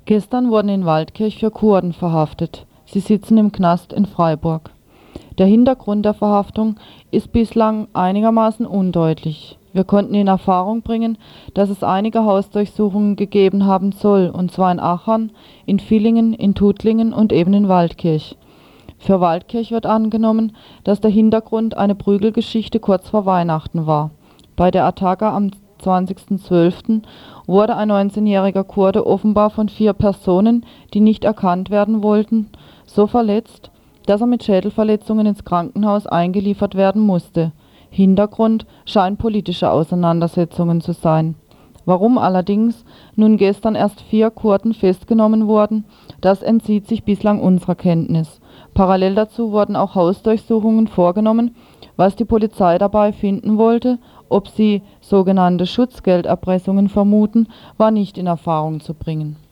Gestern wurden in Waldkirch 4 Kurden verhaftet. Sie sitzen im Knast in Freiburg. Der Hintergrund der Verhaftung ist bislang einigermaßen undeutlich. Wir konnten in Erfahrung bringen, dass es einige Hausdurchsuchungen gegeben haben soll, und zwar in Achern, in Villingen, in Tuttlingen und eben in Waldkirch. Für Waldkirch wird angenommen, dass der Hintergrund eine Prügelgeschichte kurz vor Weihnachten war. Bei der Attacke am 20.12. wurde ein 19-jähriger Kurde offenbar von 4 Personen, die nicht erkannt werden wollten, so verletzt, dass er mit Schädelverletzungen ins Krankenhaus eingeliefert werden musste. Hintergrund scheinen politische Auseinandersetzungen zu sein. Warum allerdings nun gestern erst 4 Kurden festgenommen wurden, das entzieht sich bislang unserer Kenntnis. Parallel dazu wurden auch Hausdurchsuchungen vorgenommen. Was die Polizei dabei finden wollte, ob sie sogenannte Schutzgelderpressungen vermuten, war nicht in Erfahrung zu bringen.